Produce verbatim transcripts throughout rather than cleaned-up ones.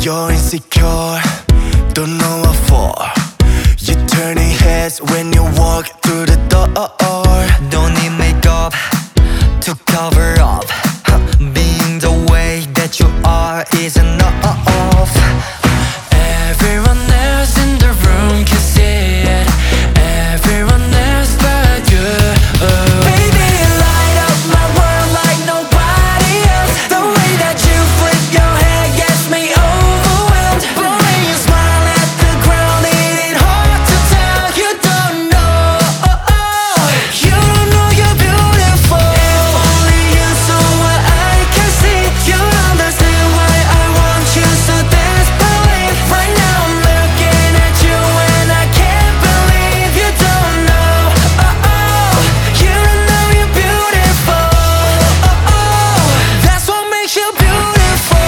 You're insecure, don't know what for. You're turning heads when you walk through the door. Don't need makeup to cover up. Being the way that you are is enough. Everyone else in the room can see it. Everyone else but you. Baby, you light up my world like nobody else. The way that you flip your hair gets me overwhelmed. But when you smile at the ground, it ain't hard to tell. You don't know, you don't know you're beautiful. If only you saw what I can see, you'd understand why I want you so desperately. Right now I'm looking at you and I can't believe you don't know, you don't know you're beautiful. That's what makes you beautiful.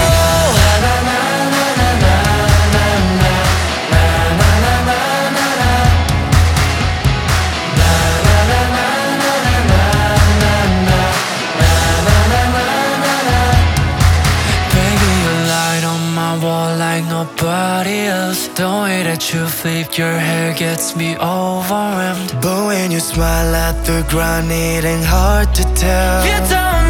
Baby, you light on my wall like nobody else. The way that you flip your hair gets me overwhelmed. But when you smile at the ground, it ain't hard to tell. You don't